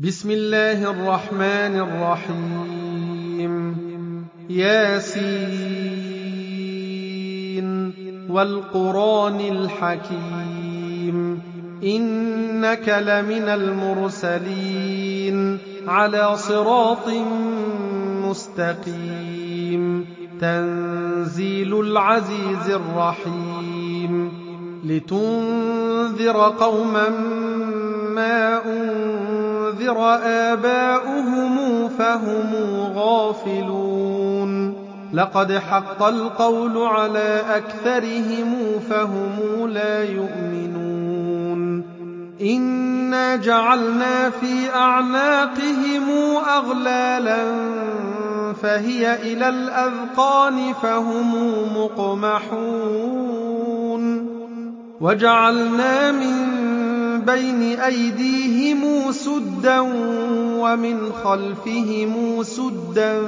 بسم الله الرحمن الرحيم ياسين والقرآن الحكيم إنك لمن المرسلين على صراط مستقيم تنزيل العزيز الرحيم لتنذر قوما ما أنذر آباؤهم فهم غافلون لقد حق القول على أكثرهم فهم لا يؤمنون إنا جعلنا في أعناقهم أغلالا فهي إلى الأذقان فهم مقمحون وجعلنا من بين أيديهم سدا ومن خلفهم سدا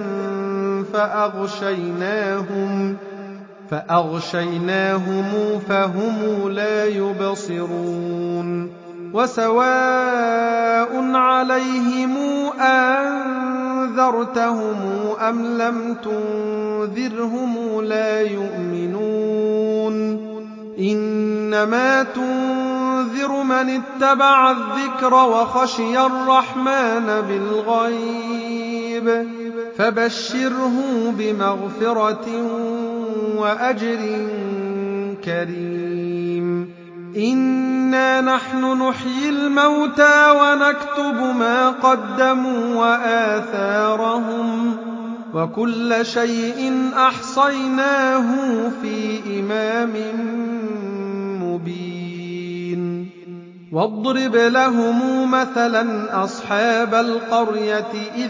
فأغشيناهم فهم لا يبصرون وسواء عليهم أنذرتهم أم لم تنذرهم لا يؤمنون إنما تنذر من اتبع الذكر وخشي الرحمن بالغيب فبشره بمغفرة وأجر كريم إنا نحن نحيي الموتى ونكتب ما قدموا وآثارهم وكل شيء أحصيناه في إمام مبين واضرب لهم مثلا أصحاب القرية إذ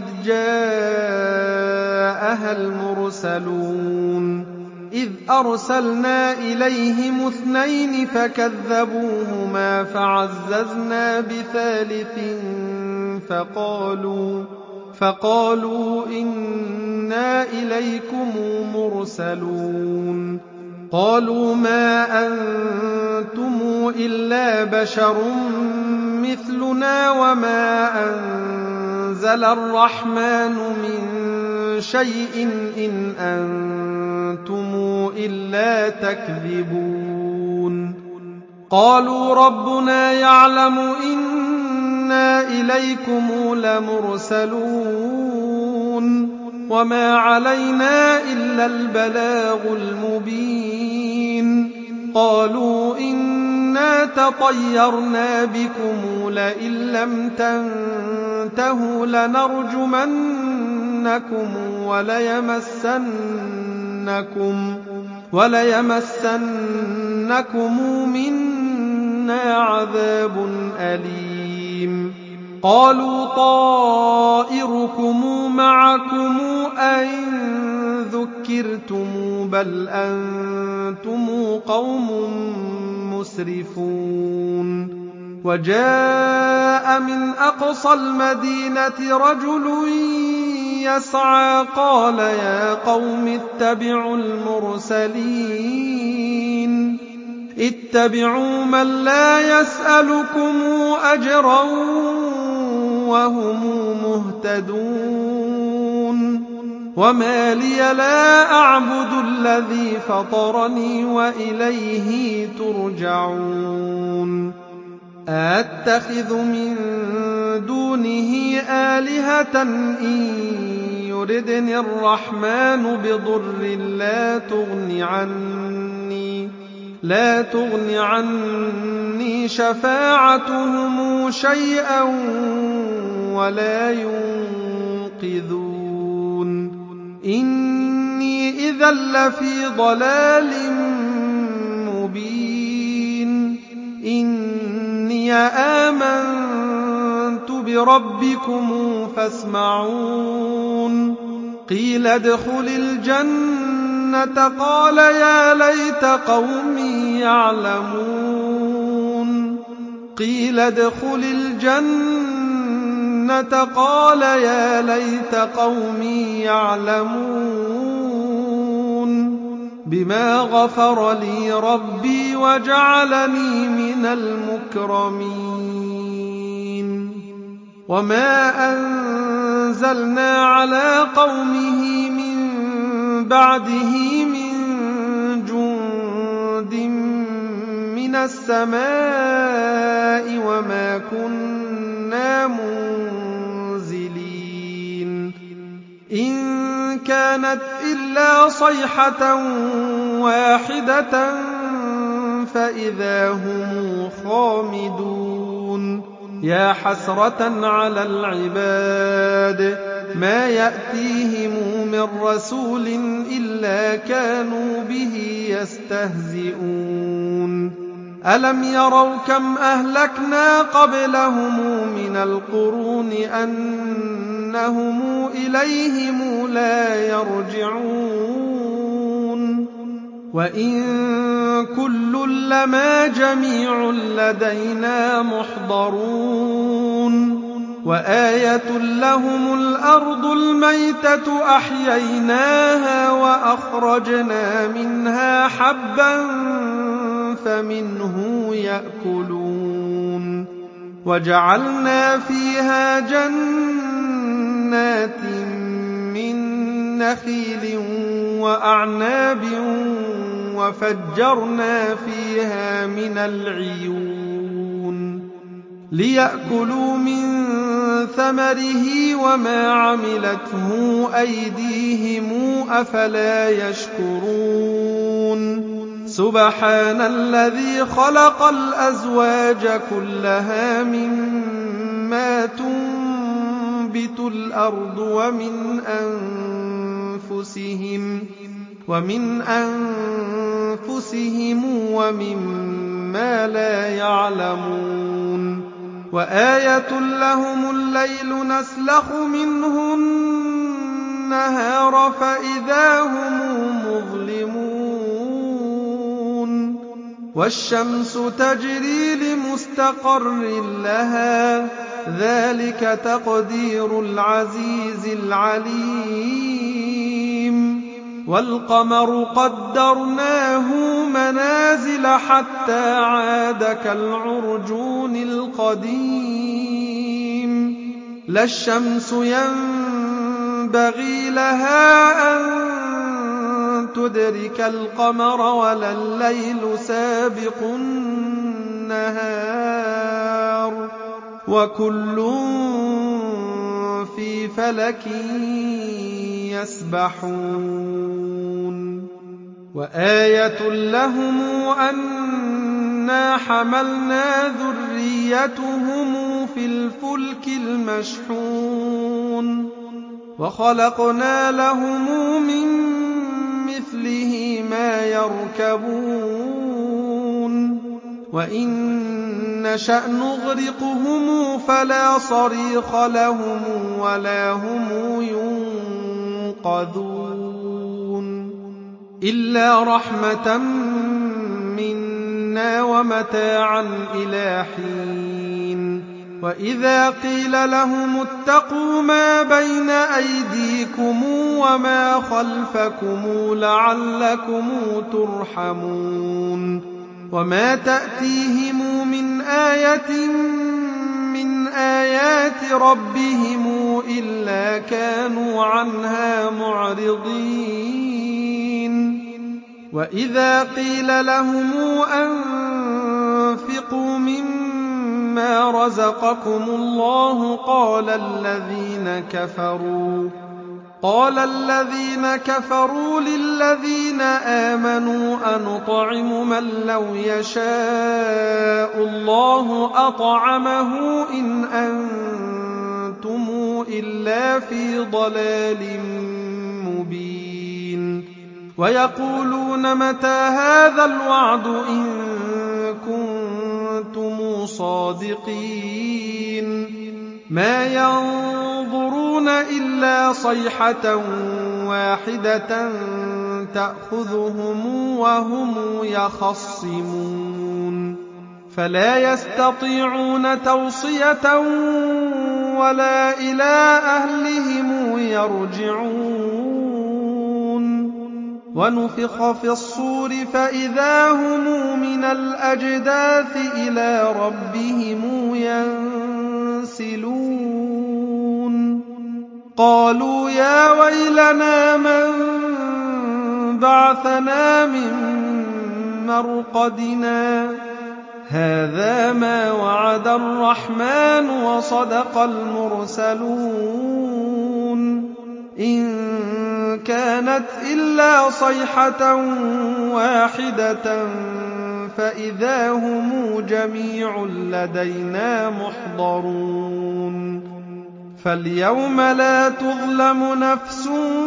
جاءها المرسلون إذ أرسلنا إليهم 2 فكذبوهما فعززنا بثالث فقالوا إنا إليكم مرسلون قالوا ما أنتم إلا بشر مثلنا وما أنزل الرحمن من شيء إن أنتم إلا تكذبون قالوا ربنا يعلم إنا إليكم لمرسلون وما علينا إلا البلاغ المبين قالوا إنا تطيرنا بكم لئن لم تنتهوا لنرجمنكم وليمسنكم منا عذاب أليم قالوا طائركم معكم أئن ذكرتم بل أنتم قوم مسرفون وجاء من أقصى المدينة رجل يسعى قال يا قوم اتبعوا من لا يسألكم أجرا وهم مهتدون وما لي لا أعبد الذي فطرني وإليه ترجعون أتخذ من دونه آلهة إن يردني الرحمن بضر لا تغن عني شفاعتهم شيئا ولا ينقذون إني إذا لفي ضلال مبين إني آمنت بربكم فاسمعون قيل ادخل الجنة قال يا ليت قومي يعلمون قيل ادخل الجنة قال يا ليت قومي يعلمون بما غفر لي ربي وجعلني من المكرمين وما أنزلنا على قومه من بعده من جند من السماء وما كنا منزلين إن كانت إلا صيحة واحدة فإذا هم خامدون يا حسرة على العباد ما يأتيهم من رسول إلا كانوا به يستهزئون ألم يروا كم أهلكنا قبلهم من القرون أنهم إليهم لا يرجعون وإن كل لما جميع لدينا محضرون وآية لهم الأرض الميتة أحييناها وأخرجنا منها حبا فمنه يأكلون وجعلنا فيها جنات من نخيل وأعناب وفجرنا فيها من العيون ليأكلوا من ثمره وما عملته أيديهم أفلا يشكرون سبحان الذي خلق الأزواج كلها مما تنبت الأرض ومن أنفسهم ومما لا يعلمون وآية لهم الليل نسلخ منه النهار فإذا هم مظلمون والشمس تجري لمستقر لها ذلك تقدير العزيز العليم والقمر قدرناه منازل حتى عاد كالعرجون القديم لا الشمس ينبغي لها أن تدرك القمر ولا الليل سابق النهار وكل في فلك يسبحون وآية لهم أنا حملنا ذريتهم في الفلك المشحون وخلقنا لهم من مثله ما يركبون وإن نشأ نغرقهم فلا صريخ لهم ولا هم ينقذون إلا رحمة منا ومتاعا إلى حين وإذا قيل لهم اتقوا ما بين أيديكم وما خلفكم لعلكم ترحمون وما تأتيهم من آية من آيات ربهم إلا كانوا عنها معرضين وإذا قيل لهم أنفقوا مما رزقكم الله قال الذين كفروا للذين آمنوا أنطعم من لو يشاء الله أطعمه إن أنتم إلا في ضلال مبين ويقولون متى هذا الوعد إن كنتم صادقين ما ينظرون إلا صيحة واحدة تأخذهم وهم يخصمون فلا يستطيعون توصية ولا إلى أهلهم يرجعون ونفخ في الصور فإذا هم من الأجداث إلى ربهم ينسلون قالوا يا ويلنا من بعثنا من مرقدنا هذا ما وعد الرحمن وصدق المرسلون إن كانت إلا صيحة واحدة فإذا هم جميع لدينا محضرون فاليوم لا تظلم نفس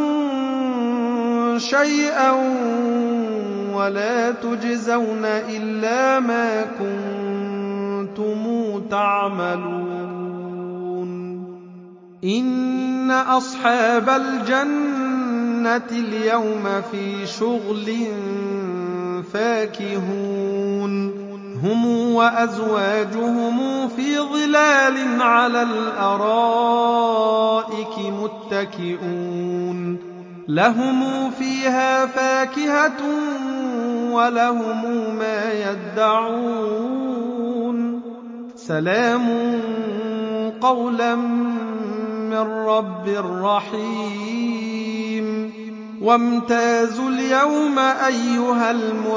شيئا ولا تجزون إلا ما كنتم تعملون إن أصحاب الجنة اليوم في شغل فاكهون هم وأزواجهم في ظلال على الأرائك متكئون لهم فيها فاكهة ولهم ما يدعون سلام قولا من رب رحيم وامتازوا اليوم أيها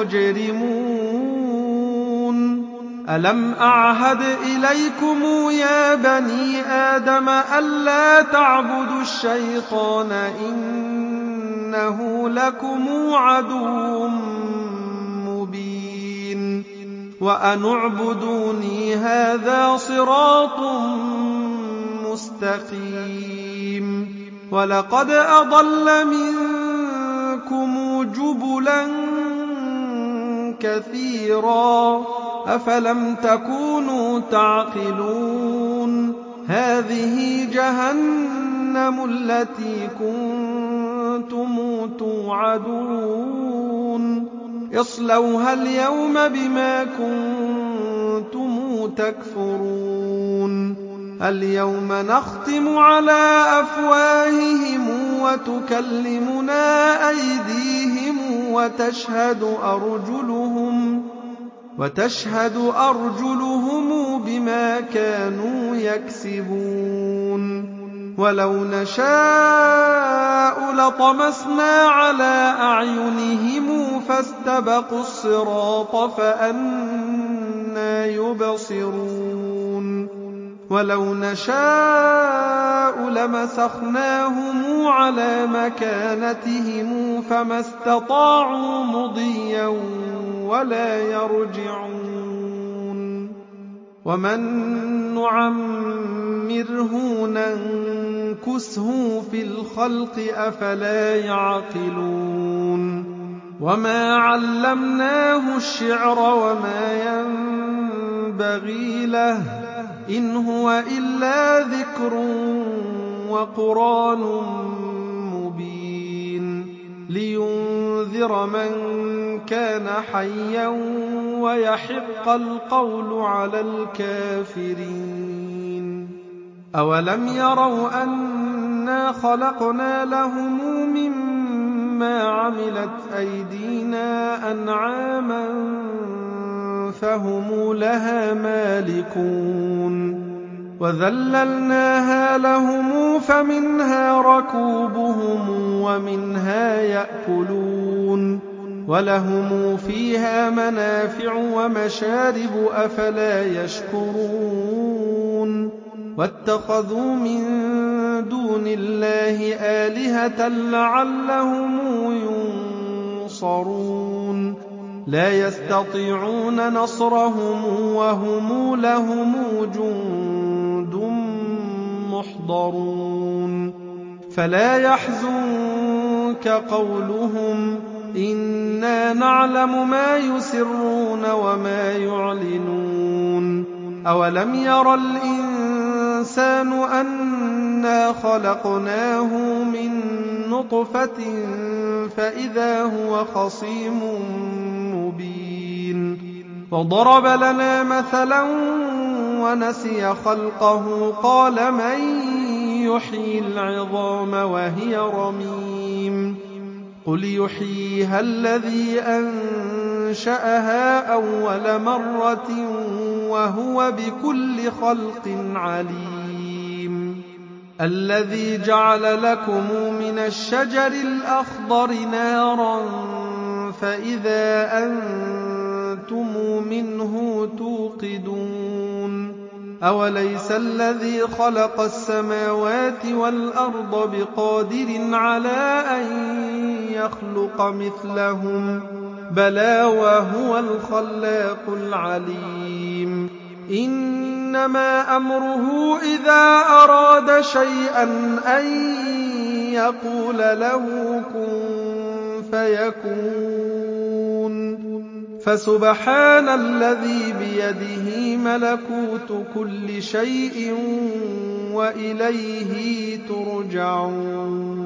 المجرمون ألم أعهد إليكم يا بني آدم ألا تعبدوا الشيطان إنه لكم عدو مبين وأن اعبدوني هذا صراط مستقيم ولقد أضل منكم جبلا كثيرا أفلم تكونوا تعقلون هذه جهنم التي كنتم توعدون اصلوها اليوم بما كنتم تكفرون اليوم نختم على أفواههم وتكلمنا أيديهم وتشهد أرجلهم بما كانوا يكسبون ولو نشاء لطمسنا على أعينهم فاستبقوا الصراط فأنى يبصرون ولو نشاء لمسخناهم على مكانتهم فما استطاعوا مضيا ولا يرجعون ومن نعمره ننكسه في الخلق أفلا يعقلون وما علمناه الشعر وما ينبغي له إن هو إلا ذكر وقرآن مبين لينذر من كان حيا ويحق القول على الكافرين أولم يروا أنا خلقنا لهم مما عملت أيدينا أنعاما فهم لها مالكون وذللناها لهم فمنها ركوبهم ومنها يأكلون ولهم فيها منافع ومشارب أفلا يشكرون واتخذوا من دون الله آلهة لعلهم ينصرون لا يستطيعون نصرهم وهم لهم جند محضرون فلا يحزنك قولهم إنا نعلم ما يسرون وما يعلنون أولم ير الإنسان أنا خلقناه من نطفة فإذا هو خصيم مبين وضرب لنا مثلا ونسي خلقه قال من يحيي العظام وهي رميم قل يحييها الذي أنشأها أول مرة وهو بكل خلق عليم الذي جعل لكم من الشجر الأخضر نارا فإذا أنتم منه توقدون أوليس الذي خلق السماوات والأرض بقادر على أن يخلق مثلهم بلى وهو الخلاق العليم إنما أمره إذا أراد شيئا أن يقول له كن فيكون فسبحان الذي بيده ملكوت كل شيء وإليه ترجعون